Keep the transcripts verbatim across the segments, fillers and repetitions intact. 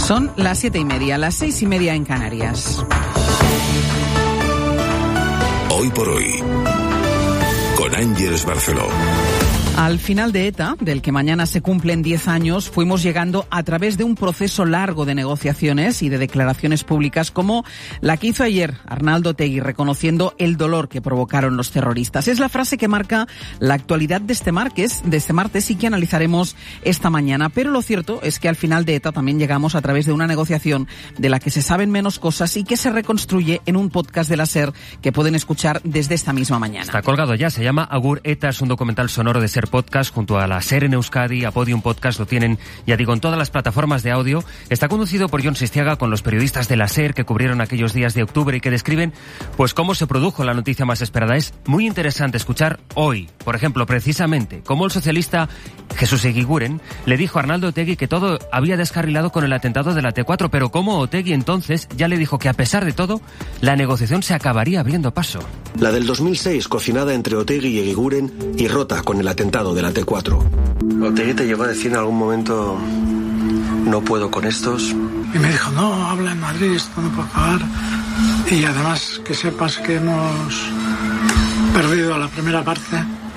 Son las siete y media, las seis y media en Canarias. Hoy por hoy, con Ángeles Barceló. Al final de ETA, del que mañana se cumplen diez años, fuimos llegando a través de un proceso largo de negociaciones y de declaraciones públicas como la que hizo ayer Arnaldo Otegi, reconociendo el dolor que provocaron los terroristas. Es la frase que marca la actualidad de este martes, de este martes y que analizaremos esta mañana. Pero lo cierto es que al final de ETA también llegamos a través de una negociación de la que se saben menos cosas y que se reconstruye en un podcast de la SER que pueden escuchar desde esta misma mañana. Está colgado ya, se llama Agur ETA, es un documental sonoro de SER Podcast junto a la SER en Euskadi, a Podium Podcast, lo tienen, ya digo, en todas las plataformas de audio. Está conducido por Jon Sistiaga con los periodistas de la SER que cubrieron aquellos días de octubre y que describen pues cómo se produjo la noticia más esperada. Es muy interesante escuchar hoy, por ejemplo, precisamente, cómo el socialista Jesús Eguiguren le dijo a Arnaldo Otegi que todo había descarrilado con el atentado de la T cuatro, pero cómo Otegi entonces ya le dijo que a pesar de todo, la negociación se acabaría abriendo paso. La del dos mil seis, cocinada entre Otegi y Eguiguren y rota con el atentado de la T cuatro. Otegi te llegó a decir en algún momento: no puedo con estos. Y me dijo: no, habla en Madrid, esto no puede acabar. Y además que sepas que hemos perdido la primera parte,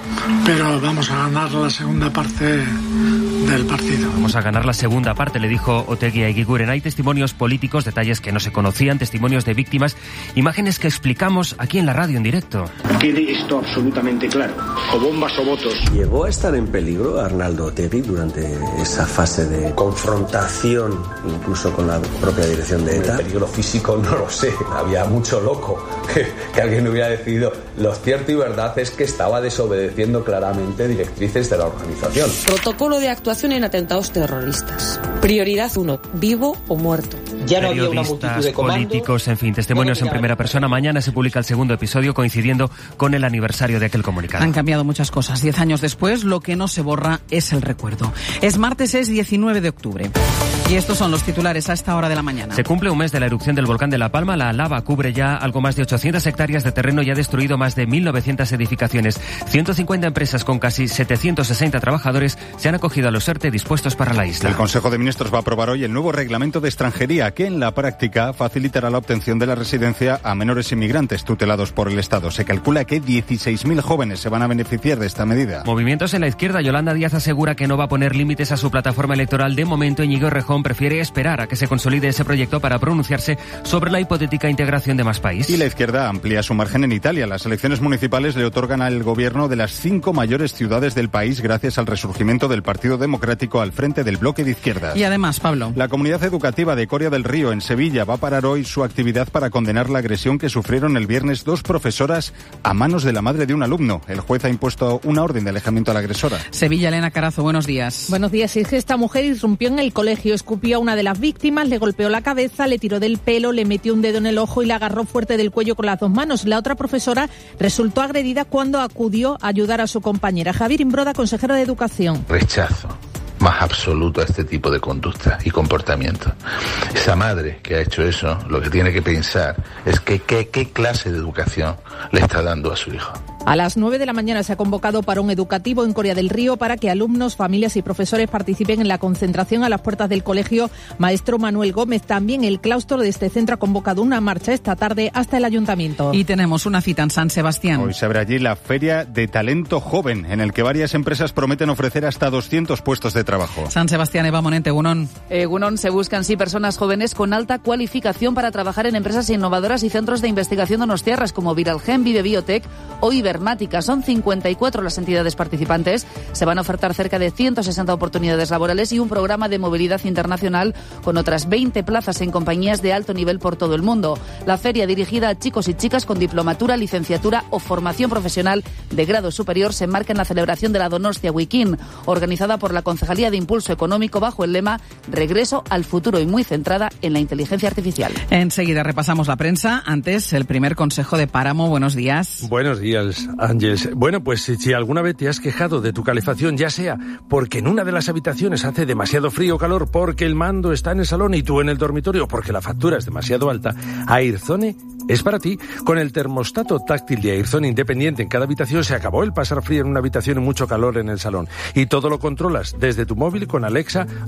pero vamos a ganar la segunda parte del partido. Vamos a ganar la segunda parte, le dijo Otegi a Eguiguren. Hay testimonios políticos, detalles que no se conocían, testimonios de víctimas, imágenes que explicamos aquí en la radio en directo. Quede esto absolutamente claro, o bombas o votos. ¿Llegó a estar en peligro Arnaldo Otegi durante esa fase de confrontación, incluso con la propia dirección de ETA? El peligro físico no lo sé, había mucho loco que, que alguien hubiera decidido. Lo cierto y verdad es que estaba desobedeciendo claramente directrices de la organización. Protocolo de actuación en atentados terroristas. Prioridad uno, vivo o muerto. Ya no había una multitud de comandos, políticos, en fin, testimonios en primera persona. Mañana se publica el segundo episodio coincidiendo con el aniversario de aquel comunicado. Han cambiado muchas cosas. Diez años después, lo que no se borra es el recuerdo. Es martes, es diecinueve de octubre. Y estos son los titulares a esta hora de la mañana. Se cumple un mes de la erupción del volcán de La Palma. La lava cubre ya algo más de ochocientas hectáreas de terreno y ha destruido más de mil novecientas edificaciones. ciento cincuenta empresas con casi setecientos sesenta trabajadores se han acogido a los ERTE dispuestos para la isla. El Consejo de Ministros va a aprobar hoy el nuevo reglamento de extranjería que en la práctica facilitará la obtención de la residencia a menores inmigrantes tutelados por el Estado. Se calcula que dieciséis mil jóvenes se van a beneficiar de esta medida. Movimientos en la izquierda. Yolanda Díaz asegura que no va a poner límites a su plataforma electoral. De momento, Íñigo Errejón prefiere esperar a que se consolide ese proyecto para pronunciarse sobre la hipotética integración de Más País. Y la izquierda amplía su margen en Italia. Las elecciones municipales le otorgan al gobierno de las cinco mayores ciudades del país gracias al resurgimiento del Partido Democrático al frente del bloque de izquierdas. Y además, Pablo, la comunidad educativa de Coria del Río, en Sevilla, va a parar hoy su actividad para condenar la agresión que sufrieron el viernes dos profesoras a manos de la madre de un alumno. El juez ha impuesto una orden de alejamiento a la agresora. Sevilla, Elena Carazo, buenos días. Buenos días. Es que esta mujer irrumpió en el colegio, escupió a una de las víctimas, le golpeó la cabeza, le tiró del pelo, le metió un dedo en el ojo y la agarró fuerte del cuello con las dos manos. La otra profesora resultó agredida cuando acudió a ayudar a su compañera. Javier Imbroda, consejero de Educación. Rechazo más absoluto a este tipo de conducta y comportamiento. Esa madre que ha hecho eso, lo que tiene que pensar es que qué, qué clase de educación le está dando a su hijo. A las nueve de la mañana se ha convocado parón educativo en Coria del Río para que alumnos, familias y profesores participen en la concentración a las puertas del colegio Maestro Manuel Gómez. También el claustro de este centro ha convocado una marcha esta tarde hasta el ayuntamiento. Y tenemos una cita en San Sebastián. Hoy se abre allí la Feria de Talento Joven, en el que varias empresas prometen ofrecer hasta doscientos puestos de trabajo. San Sebastián, Eva Monente, Egunon. Egunon, se buscan sí personas jóvenes con alta cualificación para trabajar en empresas innovadoras y centros de investigación donostiarras como Viralgen, Vive Biotech o Ibermática. Son cincuenta y cuatro las entidades participantes. Se van a ofertar cerca de ciento sesenta oportunidades laborales y un programa de movilidad internacional con otras veinte plazas en compañías de alto nivel por todo el mundo. La feria, dirigida a chicos y chicas con diplomatura, licenciatura o formación profesional de grado superior, se enmarca en la celebración de la Donostia Weekend, organizada por la Concejalía de Impulso Económico bajo el lema Regreso al futuro y muy centrada en la inteligencia artificial. Enseguida repasamos la prensa. Antes, el primer consejo de Páramo. Buenos días. Buenos días, Ángeles. Bueno, pues si alguna vez te has quejado de tu calefacción, ya sea porque en una de las habitaciones hace demasiado frío o calor, porque el mando está en el salón y tú en el dormitorio, porque la factura es demasiado alta, Airzone es para ti. Con el termostato táctil de Airzone independiente en cada habitación se acabó el pasar frío en una habitación y mucho calor en el salón. Y todo lo controlas desde tu móvil con Alexa